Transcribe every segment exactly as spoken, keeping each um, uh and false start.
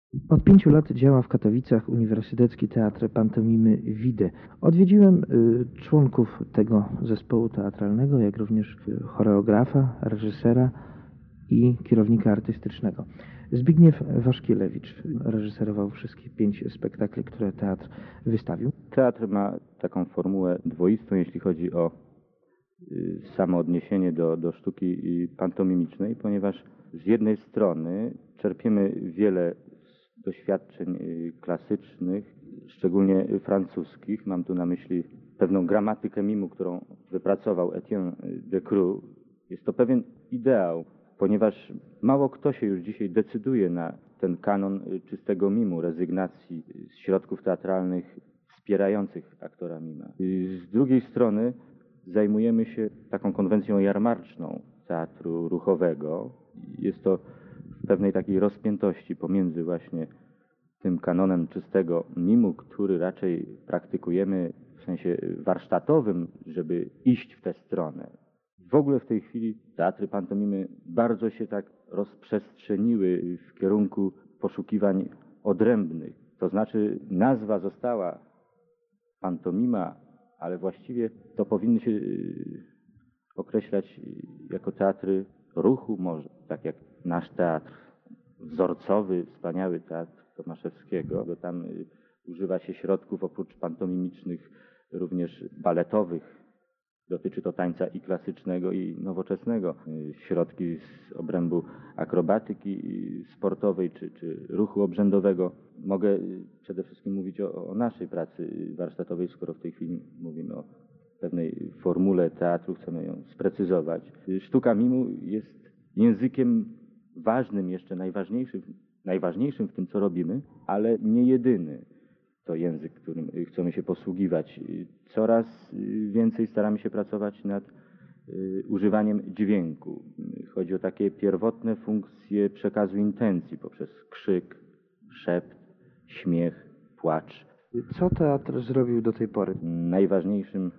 Od pięciu lat działa w Katowicach Uniwersytecki Teatr Pantomimy WIDE. Odwiedziłem y, członków tego zespołu teatralnego, jak również y, choreografa, reżysera i kierownika artystycznego. Zbigniew Waszkielewicz reżyserował wszystkie pięć spektakli, które teatr wystawił. Teatr ma taką formułę dwoistą, jeśli chodzi o y, samo odniesienie do, do sztuki pantomimicznej, ponieważ z jednej strony czerpiemy wiele doświadczeń y, klasycznych, szczególnie francuskich. Mam tu na myśli pewną gramatykę mimu, którą wypracował Etienne Decroux. Jest to pewien ideał, ponieważ mało kto się już dzisiaj decyduje na ten kanon czystego mimu, rezygnacji z środków teatralnych wspierających aktora mima. Z drugiej strony zajmujemy się taką konwencją jarmarczną teatru ruchowego. Jest to w pewnej takiej rozpiętości pomiędzy właśnie tym kanonem czystego mimu, który raczej praktykujemy w sensie warsztatowym, żeby iść w tę stronę. W ogóle w tej chwili teatry pantomimy bardzo się tak rozprzestrzeniły w kierunku poszukiwań odrębnych. To znaczy nazwa została pantomima, ale właściwie to powinny się określać jako teatry ruchu może, tak jak nasz teatr wzorcowy, wspaniały teatr Tomaszewskiego, bo tam używa się środków oprócz pantomimicznych również baletowych. Dotyczy to tańca i klasycznego, i nowoczesnego. Środki z obrębu akrobatyki sportowej czy, czy ruchu obrzędowego. Mogę przede wszystkim mówić o, o naszej pracy warsztatowej, skoro w tej chwili mówimy o pewnej formule teatru, chcemy ją sprecyzować. Sztuka mimu jest językiem ważnym, jeszcze najważniejszym, najważniejszym w tym, co robimy, ale nie jedyny. To język, którym chcemy się posługiwać. Coraz więcej staramy się pracować nad y, używaniem dźwięku. Chodzi o takie pierwotne funkcje przekazu intencji poprzez krzyk, szept, śmiech, płacz. Co teatr zrobił do tej pory? Najważniejszym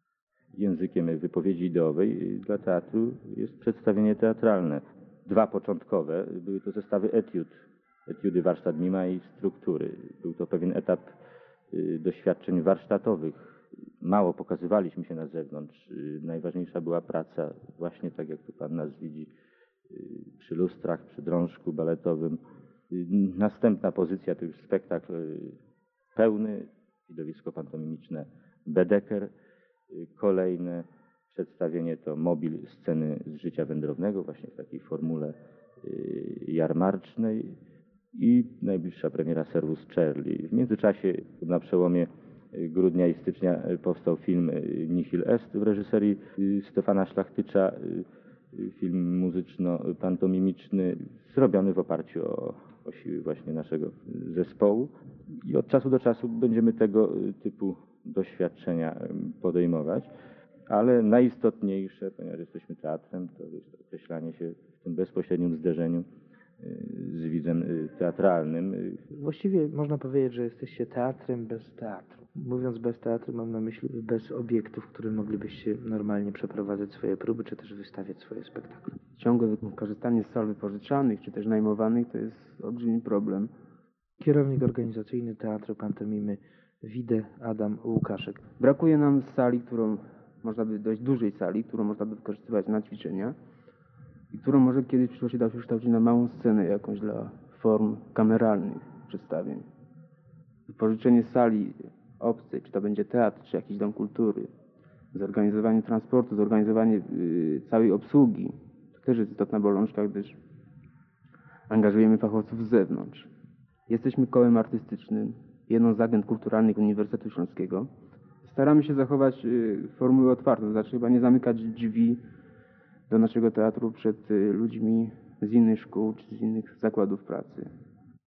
językiem wypowiedzi ideowej dla teatru jest przedstawienie teatralne. Dwa początkowe były to zestawy etiud. Etiudy warsztat mima i struktury. Był to pewien etap y, doświadczeń warsztatowych. Mało pokazywaliśmy się na zewnątrz. Y, najważniejsza była praca, właśnie tak jak tu Pan nas widzi, y, przy lustrach, przy drążku baletowym. Y, następna pozycja to już spektakl y, pełny, widowisko pantomimiczne Bedeker. Y, kolejne przedstawienie to mobil sceny z życia wędrownego, właśnie w takiej formule y, jarmarcznej. I najbliższa premiera Servus Charlie. W międzyczasie na przełomie grudnia i stycznia powstał film Nihil Est w reżyserii Stefana Szlachtycza, film muzyczno-pantomimiczny zrobiony w oparciu o, o siły właśnie naszego zespołu. I od czasu do czasu będziemy tego typu doświadczenia podejmować, ale najistotniejsze, ponieważ jesteśmy teatrem, to jest określanie się w tym bezpośrednim zderzeniu z widzem teatralnym. Właściwie można powiedzieć, że jesteście teatrem bez teatru. Mówiąc bez teatru, mam na myśli bez obiektów, w których moglibyście normalnie przeprowadzać swoje próby, czy też wystawiać swoje spektakle. Ciągłe korzystanie z sal wypożyczalnych, czy też najmowanych, to jest olbrzymi problem. Kierownik organizacyjny Teatru Pantomimy WIDE Adam Łukaszek. Brakuje nam sali, którą można by, dość dużej sali, którą można by wykorzystywać na ćwiczenia i którą może kiedyś w przyszłości da się kształcić na małą scenę jakąś dla form kameralnych przedstawień. Wypożyczenie sali obcej, czy to będzie teatr, czy jakiś dom kultury, zorganizowanie transportu, zorganizowanie yy, całej obsługi, to też jest istotna bolączka, gdyż angażujemy fachowców z zewnątrz. Jesteśmy kołem artystycznym, jedną z agent kulturalnych Uniwersytetu Śląskiego. Staramy się zachować yy, formułę otwartą, to znaczy chyba nie zamykać drzwi do naszego teatru przed ludźmi z innych szkół czy z innych zakładów pracy.